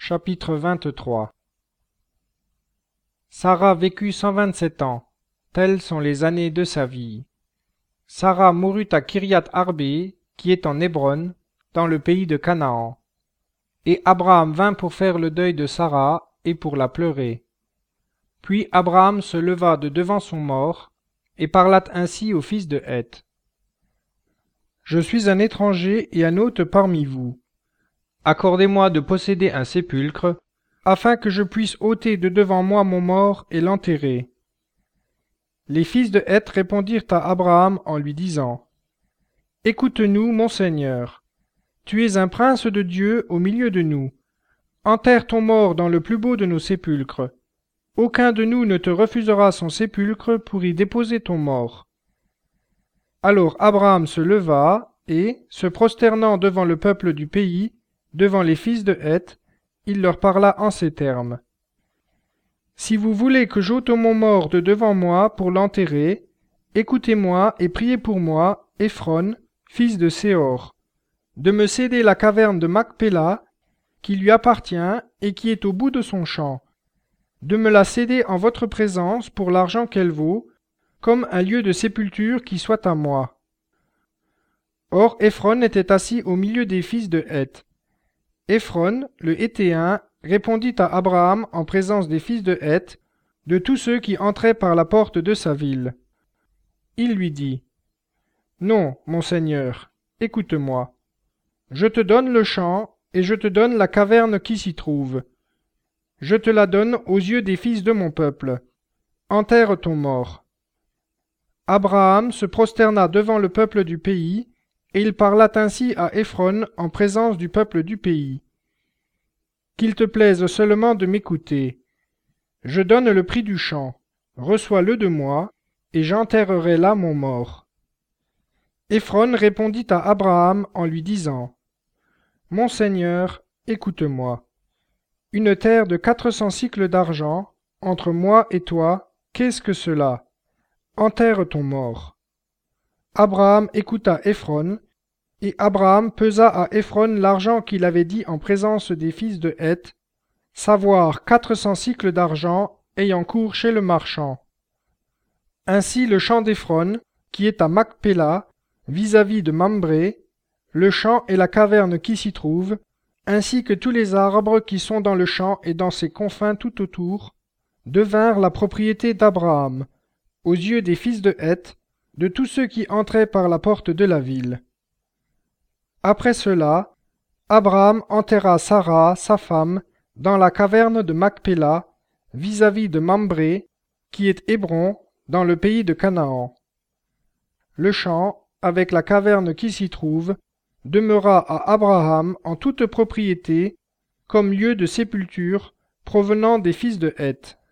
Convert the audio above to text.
Chapitre 23. Sarah vécut 127 ans. Telles sont les années de sa vie. Sarah mourut à Kiriath Arbé, qui est en Hébron, dans le pays de Canaan. Et Abraham vint pour faire le deuil de Sarah et pour la pleurer. Puis Abraham se leva de devant son mort et parla ainsi au fils de Heth. Je suis un étranger et un hôte parmi vous. Accordez-moi de posséder un sépulcre, afin que je puisse ôter de devant moi mon mort et l'enterrer. Les fils de Heth répondirent à Abraham en lui disant : Écoute-nous, mon Seigneur. Tu es un prince de Dieu au milieu de nous. Enterre ton mort dans le plus beau de nos sépulcres. Aucun de nous ne te refusera son sépulcre pour y déposer ton mort. Alors Abraham se leva et, se prosternant devant le peuple du pays, devant les fils de Heth, il leur parla en ces termes. Si vous voulez que j'ôte mon mort de devant moi pour l'enterrer, écoutez-moi et priez pour moi, Éphron, fils de Séhor, de me céder la caverne de Macpéla, qui lui appartient et qui est au bout de son champ, de me la céder en votre présence pour l'argent qu'elle vaut, comme un lieu de sépulture qui soit à moi. Or Éphron était assis au milieu des fils de Heth. Éphron, le Héthéen, répondit à Abraham en présence des fils de Heth, de tous ceux qui entraient par la porte de sa ville. Il lui dit : Non, mon Seigneur, écoute-moi. Je te donne le champ, et je te donne la caverne qui s'y trouve. Je te la donne aux yeux des fils de mon peuple. Enterre ton mort. Abraham se prosterna devant le peuple du pays, et il parla ainsi à Éphron en présence du peuple du pays. Qu'il te plaise seulement de m'écouter. Je donne le prix du champ, reçois-le de moi, et j'enterrerai là mon mort. Éphron répondit à Abraham en lui disant : Mon Seigneur, écoute-moi. Une terre de 400 cycles d'argent, entre moi et toi, qu'est-ce que cela ? Enterre ton mort. Abraham écouta Éphron, et Abraham pesa à Éphron l'argent qu'il avait dit en présence des fils de Heth, savoir 400 cycles d'argent ayant cours chez le marchand. Ainsi le champ d'Éphron, qui est à Macpéla, vis-à-vis de Mambré, le champ et la caverne qui s'y trouve, ainsi que tous les arbres qui sont dans le champ et dans ses confins tout autour, devinrent la propriété d'Abraham, aux yeux des fils de Heth, de tous ceux qui entraient par la porte de la ville. Après cela, Abraham enterra Sarah, sa femme, dans la caverne de Macpéla, vis-à-vis de Mambré, qui est Hébron, dans le pays de Canaan. Le champ, avec la caverne qui s'y trouve, demeura à Abraham en toute propriété, comme lieu de sépulture provenant des fils de Heth.